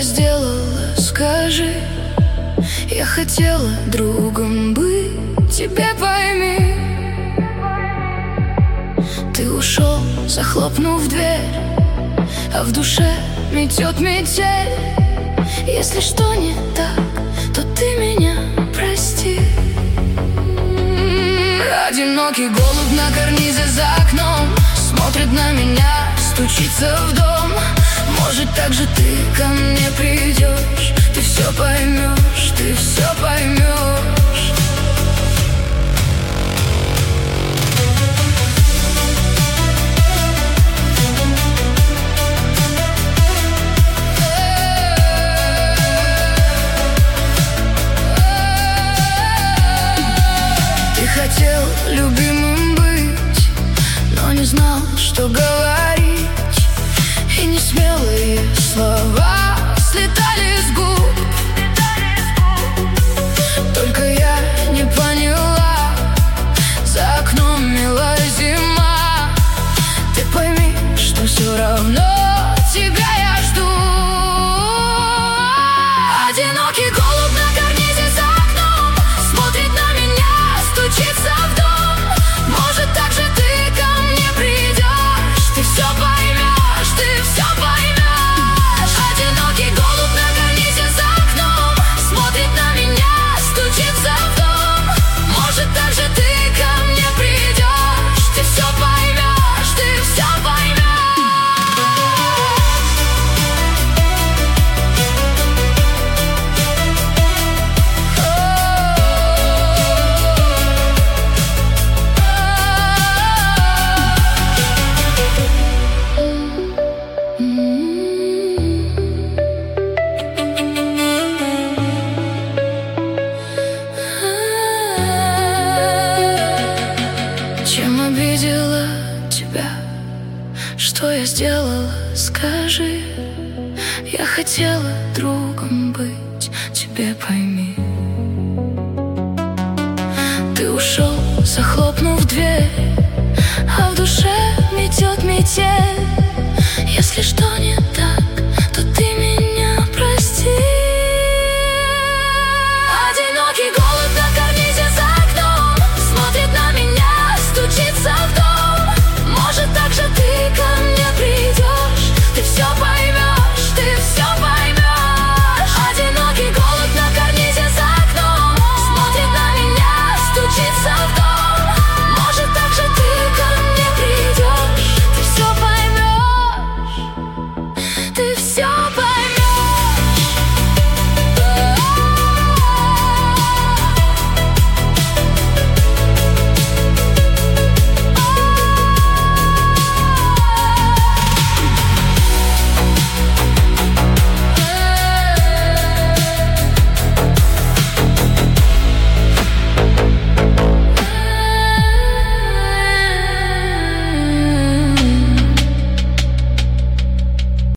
сделала, скажи? Я хотела другом быть, тебе пойми. Ты ушел, захлопнув дверь, а в душе метет метель. Если что не так, то ты меня прости. Одинокий голубь на карнизе за окном смотрит на меня, стучится в дом. Может, так же ты ко мне придешь, ты все поймешь, ты все поймешь. Ты хотел любимым быть, но не знал, что говорить. И несмелые слова слетали с губ. Только я не поняла, за окном милая зима. Ты пойми, что все равно тебя я жду. Одинокий голубь на карнизе за окном смотрит на меня, стучится в дом. Может, так же ты ко мне придешь, ты все поймешь, ты все поймешь. Одинокий голубь на карнизе за окном смотрит на меня, стучится в дом. Может, так же ты ко мне придешь, ты все поймешь, ты все поймешь. Чем обидела тебя? Что я сделала, скажи? Я хотела другом быть, тебе пойми. Ты ушел, захлопнув дверь, а в душе метет метель. Если что не так, то ты меня прости. Одинокий голубь на карнизе за окном смотрит на меня, стучится в дом. Может, так же ты ко мне придешь, ты все поймешь, ты все поймешь. Одинокий голубь на карнизе за окном смотрит на меня, стучится в дом. Может, так же ты ко мне придешь, ты все поймешь, ты все поймешь.